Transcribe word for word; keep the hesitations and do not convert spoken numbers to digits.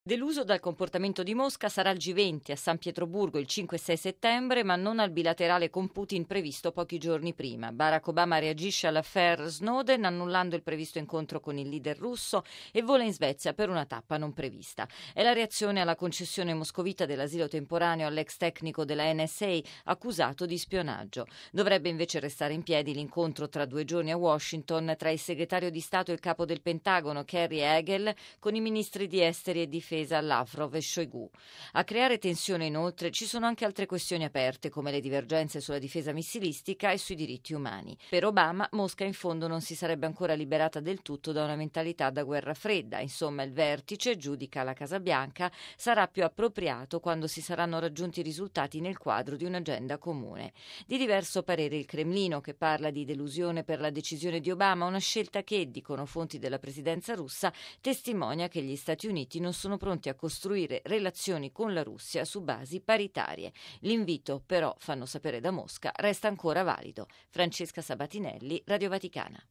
Deluso dal comportamento di Mosca sarà il G venti a San Pietroburgo il cinque e sei settembre, ma non al bilaterale con Putin previsto pochi giorni prima. Barack Obama reagisce all'affaire Snowden annullando il previsto incontro con il leader russo e vola in Svezia per una tappa non prevista. È la reazione alla concessione moscovita dell'asilo temporaneo all'ex tecnico della N S A accusato di spionaggio. Dovrebbe invece restare in piedi l'incontro tra due giorni a Washington tra il segretario di Stato e il capo del Pentagono, Kerry Hagel, con i ministri di esteri e difesa Lavrov e Shoigu. A creare tensione inoltre ci sono anche altre questioni aperte come le divergenze sulla difesa missilistica e sui diritti umani. Per Obama Mosca in fondo non si sarebbe ancora liberata del tutto da una mentalità da guerra fredda. Insomma, il vertice, giudica la Casa Bianca, sarà più appropriato quando si saranno raggiunti risultati nel quadro di un'agenda comune. Di diverso parere il Cremlino, che parla di delusione per la decisione di Obama, una scelta che, dicono fonti della presidenza russa, testimonia che gli Stati Uniti non sono pronti a costruire relazioni con la Russia su basi paritarie. L'invito, però, fanno sapere da Mosca, resta ancora valido. Francesca Sabatinelli, Radio Vaticana.